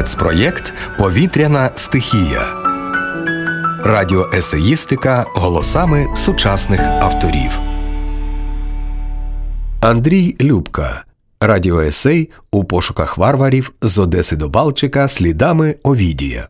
Спецпроєкт «Повітряна стихія». Радіоесеїстика голосами сучасних авторів. Андрій Любка. Радіоесей «У пошуках варварів з Одеси до Балчика слідами Овідія».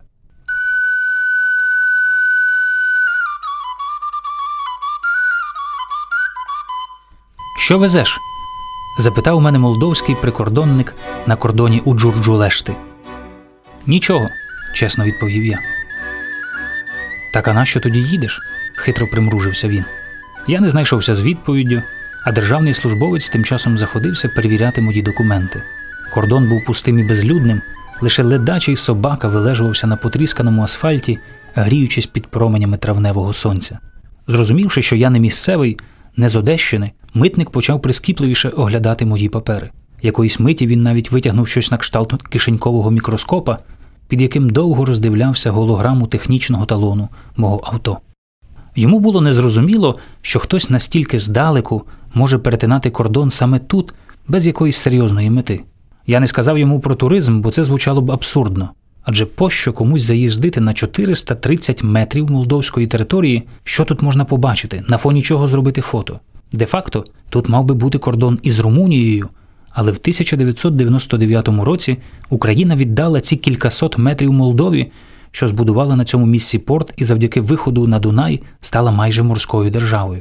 «Що везеш?» – запитав у мене молдовський прикордонник на кордоні у Джурджулешти. «Нічого», – чесно відповів я. «Так а нащо тоді їдеш?» – хитро примружився він. Я не знайшовся з відповіддю, а державний службовець тим часом заходився перевіряти мої документи. Кордон був пустим і безлюдним, лише ледачий собака вилежувався на потрісканому асфальті, гріючись під променями травневого сонця. Зрозумівши, що я не місцевий, не з Одещини, митник почав прискіпливіше оглядати мої папери. Якоїсь миті він навіть витягнув щось на кшталт кишенькового мікроскопа, під яким довго роздивлявся голограму технічного талону мого авто. Йому було незрозуміло, що хтось настільки здалеку може перетинати кордон саме тут, без якоїсь серйозної мети. Я не сказав йому про туризм, бо це звучало б абсурдно. Адже пощо комусь заїздити на 430 метрів молдовської території, що тут можна побачити, на фоні чого зробити фото? Де-факто, тут мав би бути кордон із Румунією, але в 1999 році Україна віддала ці кількасот метрів Молдові, що збудувала на цьому місці порт і завдяки виходу на Дунай стала майже морською державою.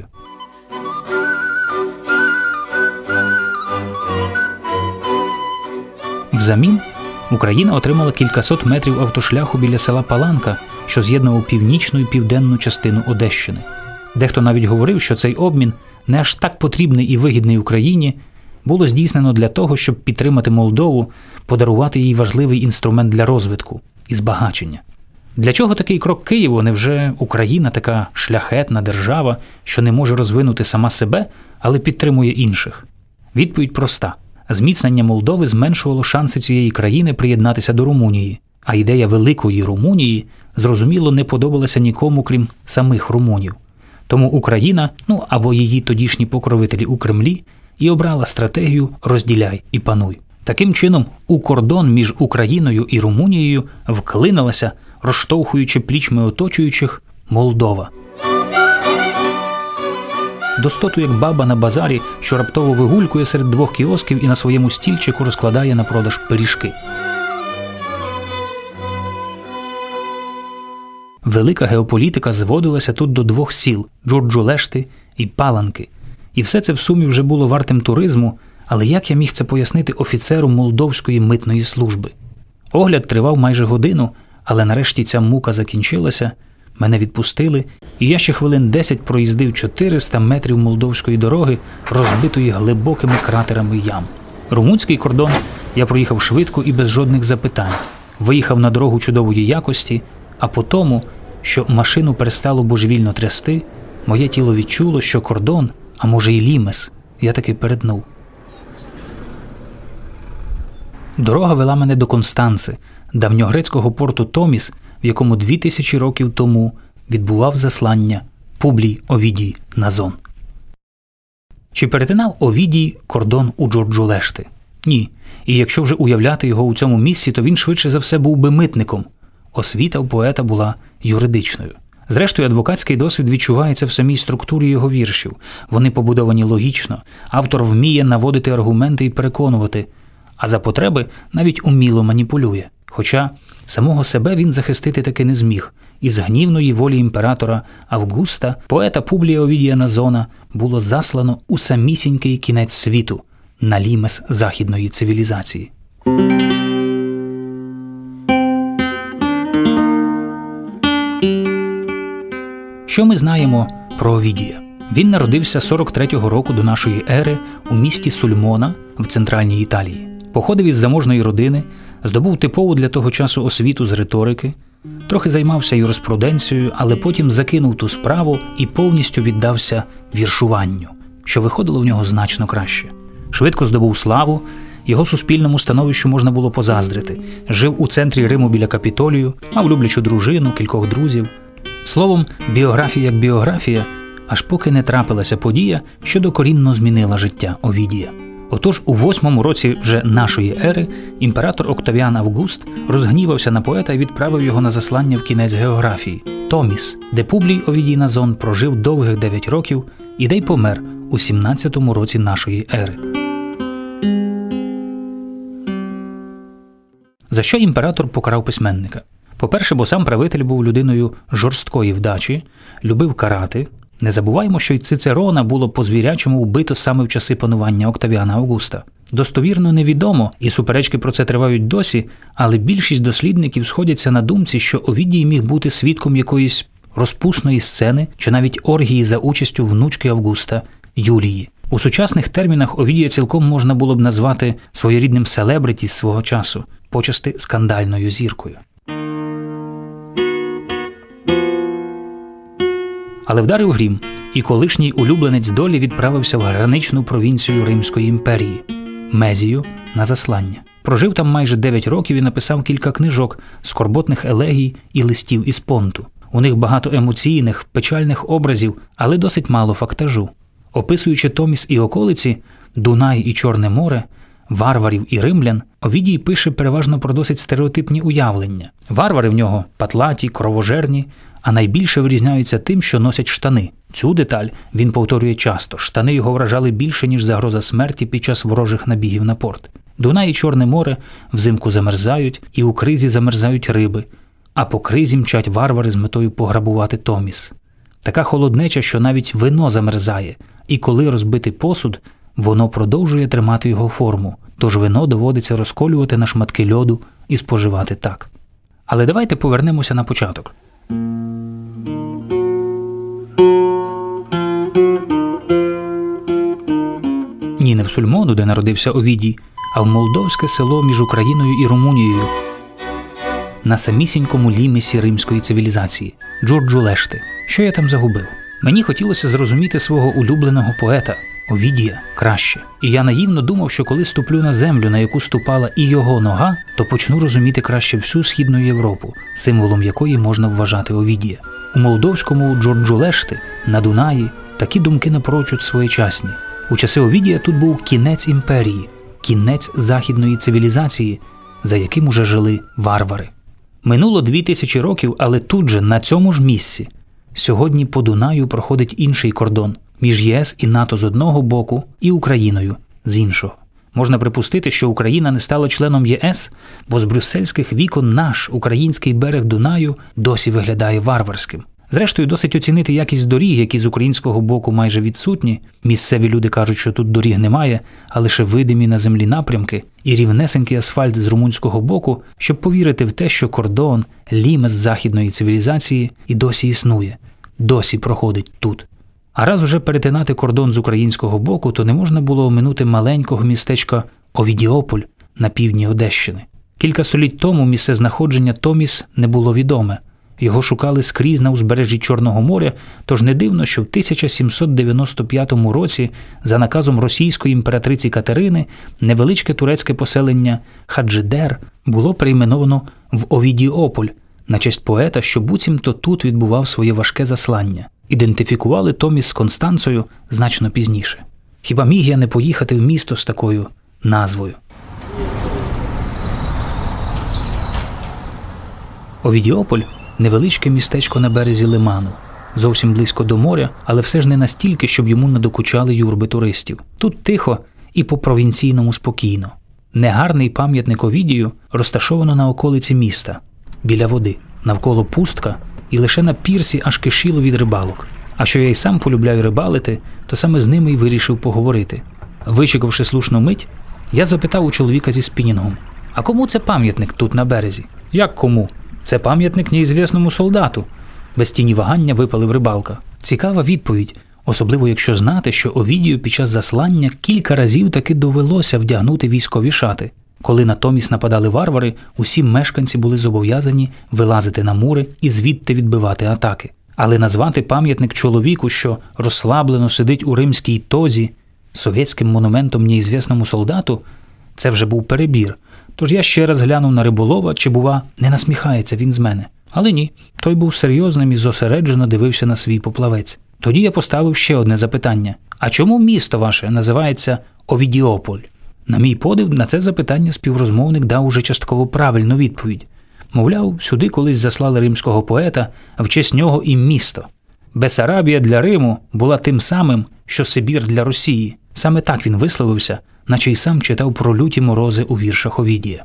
Взамін Україна отримала кількасот метрів автошляху біля села Паланка, що з'єднував північну і південну частину Одещини. Дехто навіть говорив, що цей обмін, не аж так потрібний і вигідний Україні, було здійснено для того, щоб підтримати Молдову, подарувати їй важливий інструмент для розвитку і збагачення. Для чого такий крок Києву? Невже Україна така шляхетна держава, що не може розвинути сама себе, але підтримує інших? Відповідь проста. Зміцнення Молдови зменшувало шанси цієї країни приєднатися до Румунії, а ідея великої Румунії, зрозуміло, не подобалася нікому, крім самих румунів. Тому Україна, або її тодішні покровителі у Кремлі, і обрала стратегію «розділяй і пануй». Таким чином, у кордон між Україною і Румунією вклинилася, розштовхуючи плічми оточуючих, Молдова. Достоту як баба на базарі, що раптово вигулькує серед двох кіосків і на своєму стільчику розкладає на продаж пиріжки. Велика геополітика зводилася тут до двох сіл – Джурджулешти і Паланки. І все це в сумі вже було вартим туризму, але як я міг це пояснити офіцеру Молдовської митної служби? Огляд тривав майже годину, але нарешті ця мука закінчилася, мене відпустили, і я ще хвилин 10 проїздив 400 метрів молдовської дороги, розбитої глибокими кратерами ям. Румунський кордон я проїхав швидко і без жодних запитань. Виїхав на дорогу чудової якості, а по тому, що машину перестало божевільно трясти, моє тіло відчуло, що кордон, а може і лімес, я таки перетнув. Дорога вела мене до Констанци, давньогрецького порту Томіс, в якому 2000 років тому відбував заслання Публій Овідій Назон. Чи перетинав Овідій кордон у Джурджулешти? Ні. І якщо вже уявляти його у цьому місці, то він швидше за все був би митником. Освіта у поета була юридичною. Зрештою, адвокатський досвід відчувається в самій структурі його віршів. Вони побудовані логічно. Автор вміє наводити аргументи і переконувати, а за потреби навіть уміло маніпулює. Хоча самого себе він захистити таки не зміг. Із гнівної волі імператора Августа поета Публія Овідія Назона було заслано у самісінький кінець світу, на лімес західної цивілізації. Що ми знаємо про Овідія? Він народився 43-го року до нашої ери у місті Сульмона в центральній Італії. Походив із заможної родини, здобув типову для того часу освіту з риторики, трохи займався юриспруденцією, але потім закинув ту справу і повністю віддався віршуванню, що виходило в нього значно краще. Швидко здобув славу, його суспільному становищу можна було позаздрити. Жив у центрі Риму біля Капітолію, мав люблячу дружину, кількох друзів. Словом, біографія як біографія, аж поки не трапилася подія, що докорінно змінила життя Овідія. Отож, у 8-му році вже нашої ери імператор Октавіан Август розгнівався на поета і відправив його на заслання в кінець географії – Томіс, де Публій Овідій Назон прожив довгих 9 років і де й помер у 17-му році нашої ери. За що імператор покарав письменника? По-перше, бо сам правитель був людиною жорсткої вдачі, любив карати. Не забуваймо, що й Цицерона було по-звірячому вбито саме в часи панування Октавіана Августа. Достовірно невідомо, і суперечки про це тривають досі, але більшість дослідників сходяться на думці, що Овідій міг бути свідком якоїсь розпусної сцени чи навіть оргії за участю внучки Августа – Юлії. У сучасних термінах Овідія цілком можна було б назвати своєрідним селебриті з свого часу, почасти скандальною зіркою. Але вдарив грім, і колишній улюбленець долі відправився в граничну провінцію Римської імперії – Мезію на заслання. Прожив там майже 9 років і написав кілька книжок, скорботних елегій і листів із Понту. У них багато емоційних, печальних образів, але досить мало фактажу. Описуючи Томіс і околиці, Дунай і Чорне море, варварів і римлян, Овідій пише переважно про досить стереотипні уявлення. Варвари в нього патлаті, кровожерні, а найбільше вирізняються тим, що носять штани. Цю деталь він повторює часто. Штани його вражали більше, ніж загроза смерті під час ворожих набігів на порт. Дунай і Чорне море взимку замерзають, і у кризі замерзають риби, а по кризі мчать варвари з метою пограбувати Томіс. Така холоднеча, що навіть вино замерзає, і коли розбитий посуд, воно продовжує тримати його форму, тож вино доводиться розколювати на шматки льоду і споживати так. Але давайте повернемося на початок. Ні, не в Сульмону, де народився Овідій, а в молдовське село між Україною і Румунією, на самісінькому лімісі римської цивілізації – Джурджулешти. Що я там загубив? Мені хотілося зрозуміти свого улюбленого поета – Овідія краще. І я наївно думав, що коли ступлю на землю, на яку ступала і його нога, то почну розуміти краще всю Східну Європу, символом якої можна вважати Овідія. У молдовському Джурджулешти, на Дунаї, такі думки напрочуд своєчасні. У часи Овідія тут був кінець імперії, кінець західної цивілізації, за яким уже жили варвари. Минуло 2000 років, але тут же, на цьому ж місці, сьогодні по Дунаю проходить інший кордон між ЄС і НАТО з одного боку і Україною з іншого. Можна припустити, що Україна не стала членом ЄС, бо з брюссельських вікон наш український берег Дунаю досі виглядає варварським. Зрештою, досить оцінити якість доріг, які з українського боку майже відсутні. Місцеві люди кажуть, що тут доріг немає, а лише видимі на землі напрямки, і рівнесенький асфальт з румунського боку, щоб повірити в те, що кордон, лімес західної цивілізації і досі існує, досі проходить тут. А раз уже перетинати кордон з українського боку, то не можна було оминути маленького містечка Овідіополь на півдні Одещини. Кілька століть тому місцезнаходження Томіс не було відоме. Його шукали скрізь на узбережжі Чорного моря, тож не дивно, що в 1795 році за наказом російської імператриці Катерини невеличке турецьке поселення Хаджидер було перейменовано в Овідіополь на честь поета, що буцімто тут відбував своє важке заслання. Ідентифікували Томіс з Констанцею значно пізніше. Хіба міг я не поїхати в місто з такою назвою? Овідіополь – невеличке містечко на березі лиману, зовсім близько до моря, але все ж не настільки, щоб йому надокучали юрби туристів. Тут тихо і по-провінційному спокійно. Негарний пам'ятник Овідію розташовано на околиці міста, біля води. Навколо пустка, і лише на пірсі аж кишіло від рибалок. А що я й сам полюбляю рибалити, то саме з ними й вирішив поговорити. Вичекавши слушну мить, я запитав у чоловіка зі спінінгом: «А кому це пам'ятник тут на березі?» «Як кому? Це пам'ятник неізвісному солдату», – без тіні вагання випалив рибалка. Цікава відповідь, особливо якщо знати, що Овідію під час заслання кілька разів таки довелося вдягнути військові шати. Коли на Томіс нападали варвари, усі мешканці були зобов'язані вилазити на мури і звідти відбивати атаки. Але назвати пам'ятник чоловіку, що розслаблено сидить у римській тозі, совєтським монументом неізвісному солдату, це вже був перебір. Тож я ще раз глянув на риболова, чи, бува, не насміхається він з мене. Але ні, той був серйозним і зосереджено дивився на свій поплавець. Тоді я поставив ще одне запитання. А чому місто ваше називається Овідіополь? На мій подив, на це запитання співрозмовник дав уже частково правильну відповідь. Мовляв, сюди колись заслали римського поета, а в честь нього і місто. Бесарабія для Риму була тим самим, що Сибір для Росії. Саме так він висловився, наче й сам читав про люті морози у віршах Овідія.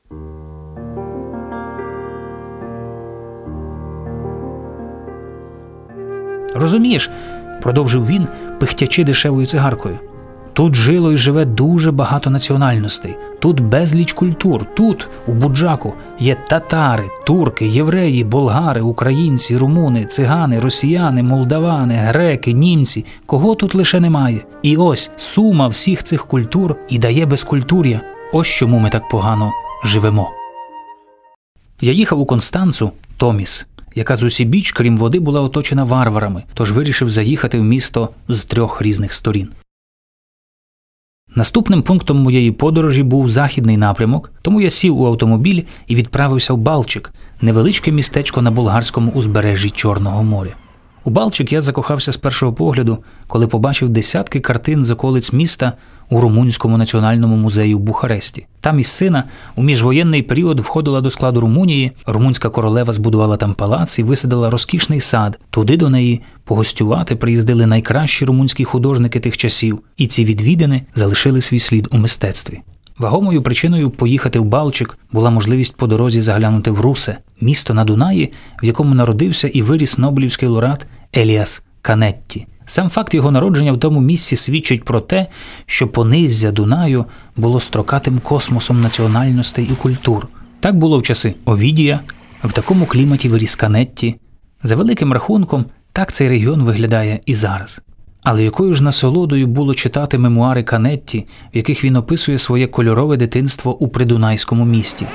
«Розумієш», – продовжив він, пихтячи дешевою цигаркою, «тут жило і живе дуже багато національностей, тут безліч культур, тут, у Буджаку, є татари, турки, євреї, болгари, українці, румуни, цигани, росіяни, молдавани, греки, німці, кого тут лише немає. І ось сума всіх цих культур і дає безкультур'я. Ось чому ми так погано живемо». Я їхав у Констанцу, Томіс, яка з усібіч, крім води, була оточена варварами, тож вирішив заїхати в місто з 3 різних сторін. Наступним пунктом моєї подорожі був західний напрямок, тому я сів у автомобіль і відправився в Балчик, невеличке містечко на болгарському узбережжі Чорного моря. У Балчик я закохався з першого погляду, коли побачив десятки картин з околиць міста у Румунському національному музеї в Бухаресті. Там місцина у міжвоєнний період входила до складу Румунії, румунська королева збудувала там палац і висадила розкішний сад. Туди до неї погостювати приїздили найкращі румунські художники тих часів, і ці відвідини залишили свій слід у мистецтві. Вагомою причиною поїхати в Балчик була можливість по дорозі заглянути в Русе, місто на Дунаї, в якому народився і виріс нобелівський лауреат Еліас Канетті. Сам факт його народження в тому місці свідчить про те, що пониззя Дунаю було строкатим космосом національностей і культур. Так було в часи Овідія, в такому кліматі виріс Канетті. За великим рахунком, так цей регіон виглядає і зараз. Але якою ж насолодою було читати мемуари Канетті, в яких він описує своє кольорове дитинство у придунайському місті.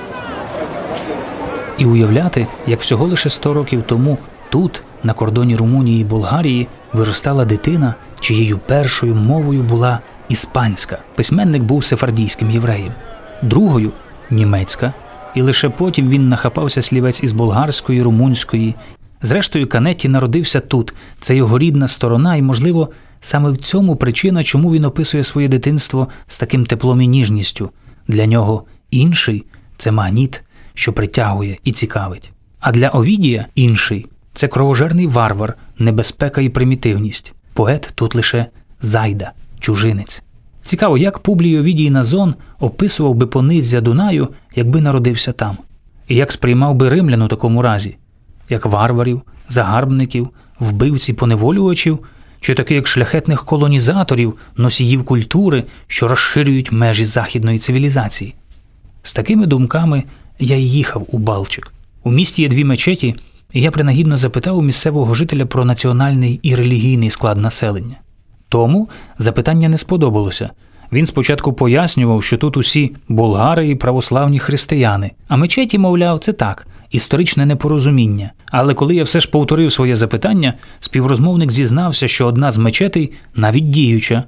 І уявляти, як всього лише 100 років тому тут, на кордоні Румунії і Болгарії, виростала дитина, чиєю першою мовою була іспанська. Письменник був сефардійським євреєм. Другою – німецька. І лише потім він нахапався слівець із болгарської, румунської. Зрештою, Канетті народився тут. Це його рідна сторона і, можливо, саме в цьому причина, чому він описує своє дитинство з таким теплом і ніжністю. Для нього інший – це магніт, що притягує і цікавить. А для Овідія інший – це кровожерний варвар, небезпека і примітивність. Поет тут лише зайда, чужинець. Цікаво, як Публій Овідій Назон описував би пониззя Дунаю, якби народився там. І як сприймав би римлян у такому разі. Як варварів, загарбників, вбивці-поневолювачів, чи таки як шляхетних колонізаторів, носіїв культури, що розширюють межі західної цивілізації. З такими думками я й їхав у Балчик. У місті є 2 мечеті, і я принагідно запитав у місцевого жителя про національний і релігійний склад населення. Тому запитання не сподобалося. Він спочатку пояснював, що тут усі болгари і православні християни, а мечеті, мовляв, це так, історичне непорозуміння. Але коли я все ж повторив своє запитання, співрозмовник зізнався, що одна з мечетей навіть діюча.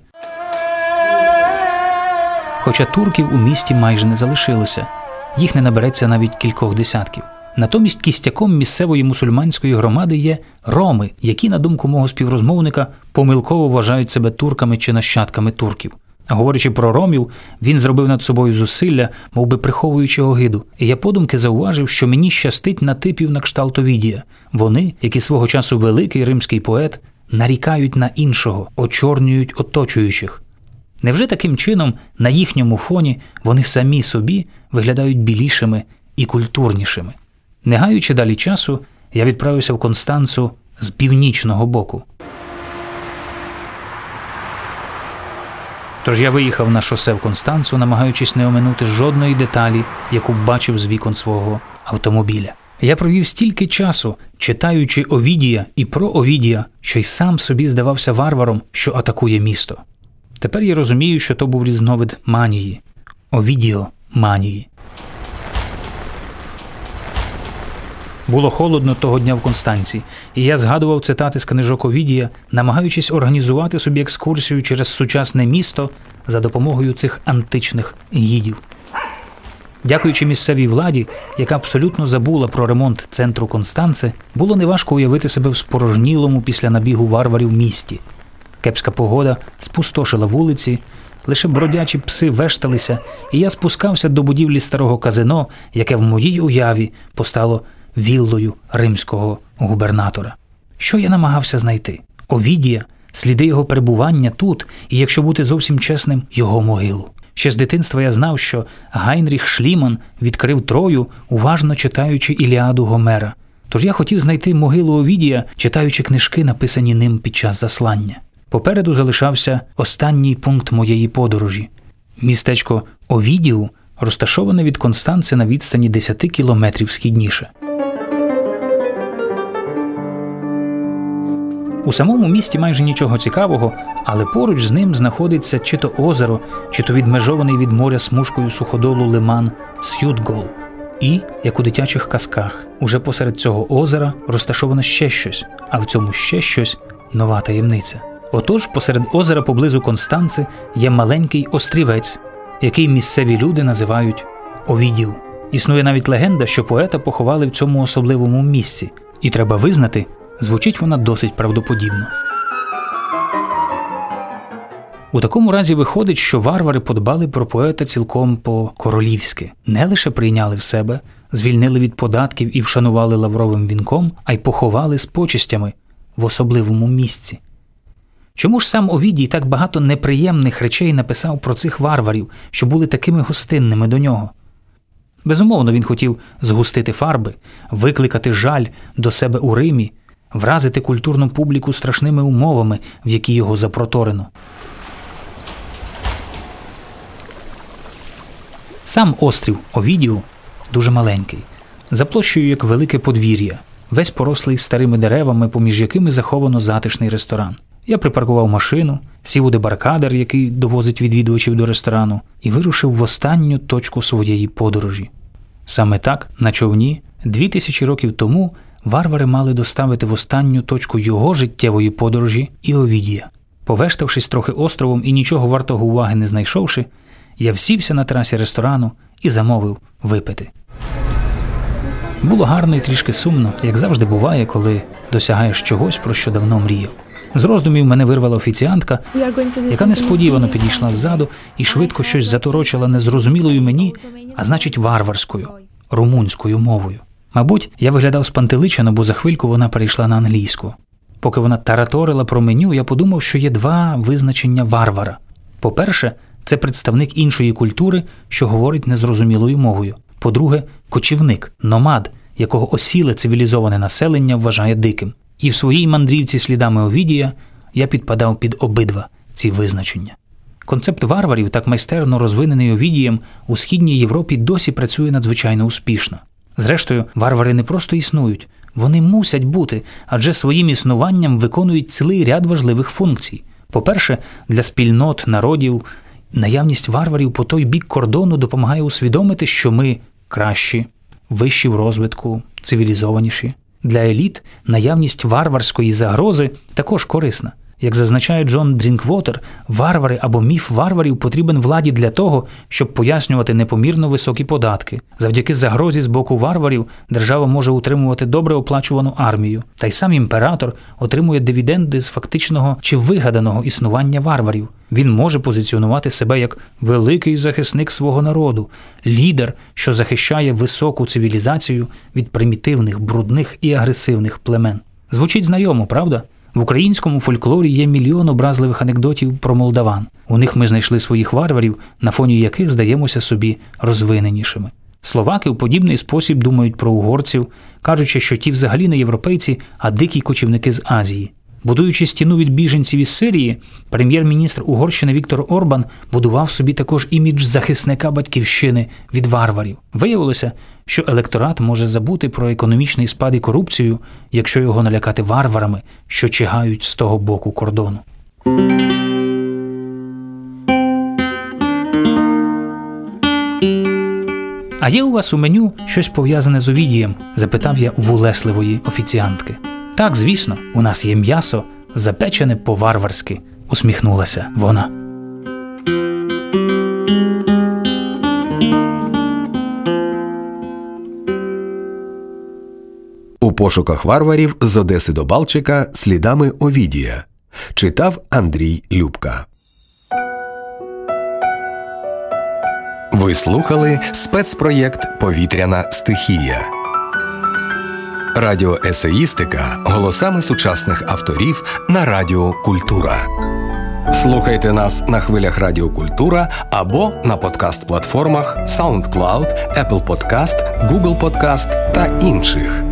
Хоча турків у місті майже не залишилося. Їх не набереться навіть кількох десятків. Натомість кістяком місцевої мусульманської громади є роми, які, на думку мого співрозмовника, помилково вважають себе турками чи нащадками турків. Говорячи про ромів, він зробив над собою зусилля, мов би приховуючи огиду. І я подумки зауважив, що мені щастить на типів на кшталт Овідія. Вони, як і свого часу великий римський поет, нарікають на іншого, очорнюють оточуючих. Невже таким чином на їхньому фоні вони самі собі виглядають білішими і культурнішими? Не гаючи далі часу, я відправився в Констанцу з північного боку. Тож я виїхав на шосе в Констанцу, намагаючись не оминути жодної деталі, яку бачив з вікон свого автомобіля. Я провів стільки часу, читаючи Овідія і про Овідія, що й сам собі здавався варваром, що атакує місто. Тепер я розумію, що то був різновид манії. Овідіо-манії. Було холодно того дня в Констанці, і я згадував цитати з книжок Овідія, намагаючись організувати собі екскурсію через сучасне місто за допомогою цих античних гідів. Дякуючи місцевій владі, яка абсолютно забула про ремонт центру Констанце, було неважко уявити себе в спорожнілому після набігу варварів місті. Кепська погода спустошила вулиці, лише бродячі пси вешталися, і я спускався до будівлі старого казино, яке в моїй уяві постало віллою римського губернатора. Що я намагався знайти? Овідія, сліди його перебування тут і, якщо бути зовсім чесним, його могилу. Ще з дитинства я знав, що Гайнріх Шліман відкрив Трою, уважно читаючи Іліаду Гомера. Тож я хотів знайти могилу Овідія, читаючи книжки, написані ним під час заслання. Попереду залишався останній пункт моєї подорожі. Містечко Овідіу розташоване від Констанци на відстані 10 кілометрів східніше. У самому місті майже нічого цікавого, але поруч з ним знаходиться чи то озеро, чи то відмежований від моря смужкою суходолу лиман С'ютгол. І, як у дитячих казках, уже посеред цього озера розташовано ще щось, а в цьому ще щось – нова таємниця. Отож, посеред озера поблизу Констанци є маленький острівець, який місцеві люди називають Овідіу. Існує навіть легенда, що поета поховали в цьому особливому місці. І треба визнати, звучить вона досить правдоподібно. У такому разі виходить, що варвари подбали про поета цілком по-королівськи. Не лише прийняли в себе, звільнили від податків і вшанували лавровим вінком, а й поховали з почестями в особливому місці. Чому ж сам Овідій так багато неприємних речей написав про цих варварів, що були такими гостинними до нього? Безумовно, він хотів згустити фарби, викликати жаль до себе у Римі, вразити культурну публіку страшними умовами, в які його запроторено. Сам острів Овідіу дуже маленький, за площею як велике подвір'я, весь порослий старими деревами, поміж якими заховано затишний ресторан. Я припаркував машину, сів у дебаркадер, який довозить відвідувачів до ресторану, і вирушив в останню точку своєї подорожі. Саме так, на човні, 2000 років тому, варвари мали доставити в останню точку його життєвої подорожі і Овідія. Повештавшись трохи островом і нічого вартого уваги не знайшовши, я всівся на терасі ресторану і замовив випити. Було гарно і трішки сумно, як завжди буває, коли досягаєш чогось, про що давно мріяв. З роздумів мене вирвала офіціантка, яка несподівано підійшла ззаду і швидко щось заторочила незрозумілою мені, а значить варварською, румунською мовою. Мабуть, я виглядав спантеличено, бо за хвильку вона перейшла на англійську. Поки вона тараторила про меню, я подумав, що є два визначення варвара. По-перше, це представник іншої культури, що говорить незрозумілою мовою. По-друге, кочівник, номад, якого осіле цивілізоване населення вважає диким. І в своїй мандрівці слідами Овідія я підпадав під обидва ці визначення. Концепт варварів, так майстерно розвинений Овідієм, у Східній Європі досі працює надзвичайно успішно. Зрештою, варвари не просто існують, вони мусять бути, адже своїм існуванням виконують цілий ряд важливих функцій. По-перше, для спільнот, народів, наявність варварів по той бік кордону допомагає усвідомити, що ми кращі, вищі в розвитку, цивілізованіші. Для еліт наявність варварської загрози також корисна. Як зазначає Джон Дрінквотер, варвари або міф варварів потрібен владі для того, щоб пояснювати непомірно високі податки. Завдяки загрозі з боку варварів держава може утримувати добре оплачувану армію. Та й сам імператор отримує дивіденди з фактичного чи вигаданого існування варварів. Він може позиціонувати себе як великий захисник свого народу, лідер, що захищає високу цивілізацію від примітивних, брудних і агресивних племен. Звучить знайомо, правда? В українському фольклорі є мільйон образливих анекдотів про молдаван. У них ми знайшли своїх варварів, на фоні яких здаємося собі розвиненішими. Словаки в подібний спосіб думають про угорців, кажучи, що ті взагалі не європейці, а дикі кочівники з Азії. Будуючи стіну від біженців із Сирії, прем'єр-міністр Угорщини Віктор Орбан будував собі також імідж захисника батьківщини від варварів. Виявилося, що електорат може забути про економічний спад і корупцію, якщо його налякати варварами, що чигають з того боку кордону. «А є у вас у меню щось пов'язане з Овідієм?» – запитав я у вулесливої офіціантки. «Так, звісно, у нас є м'ясо, запечене по-варварськи», – усміхнулася вона. пошуках варварів з Одеси до Балчика слідами Овідія. Читав Андрій Любка. Ви слухали спецпроєкт «Повітряна стихія». Радіоесеїстика голосами сучасних авторів на Радіо Культура. Слухайте нас на хвилях Радіо Культура або на подкаст-платформах SoundCloud, Apple Podcast, Google Podcast та інших.